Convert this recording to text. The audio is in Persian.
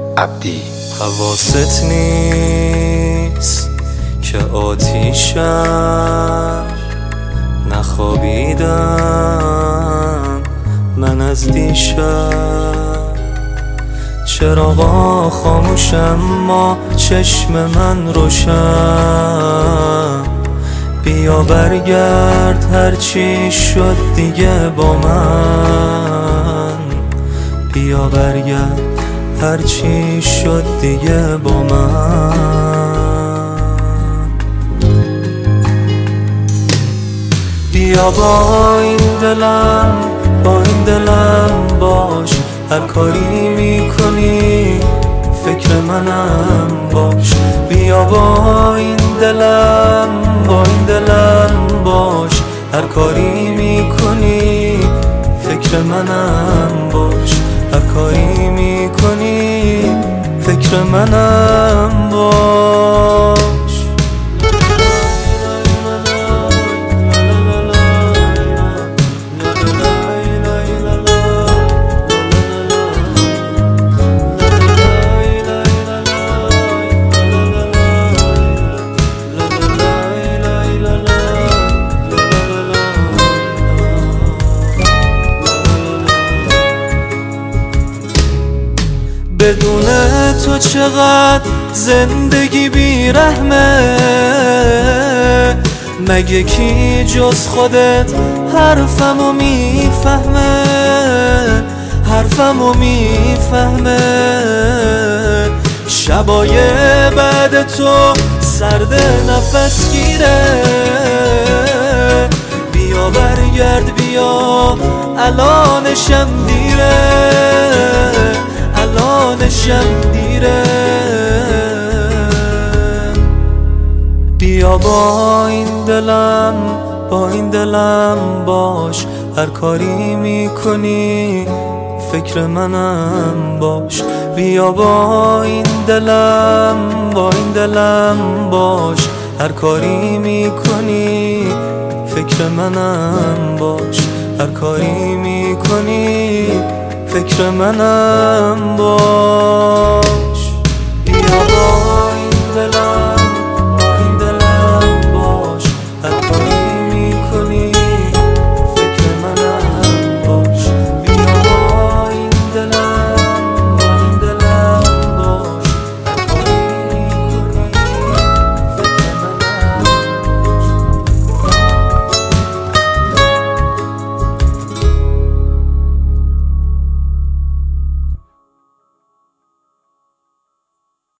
عبدی. حواست نیست که آتیشم، نخوابیدم من از دیشب. چراغا خاموشم ما چشم من روشن. بیا برگرد هرچی شد دیگه با من. بیا برگرد هرچی شد دیگه با من. بیا با این دلم، با این دلم باش. هر کاری میکنی فکر منم باش. بیا با این دلم، با این دلم باش. هر کاری میکنی فکر منم باش. هر کاری میکنی فکر منم باش. بدون تو چقدر زندگی بیرحمه. مگه کی جز خودت حرفمو میفهمه؟ حرفمو میفهمه. شبای بعد تو سرد نفس گیره. بیا برگرد بیا الانشم دیره، الانشم دیره. بیا با این دلم، با این دلم باش. هر کاری میکنی فکر منم باش. بیا با این دلم، با این دلم باش. هر کاری میکنی فکر منم باش. هر کاری میکنی فکر منم باش.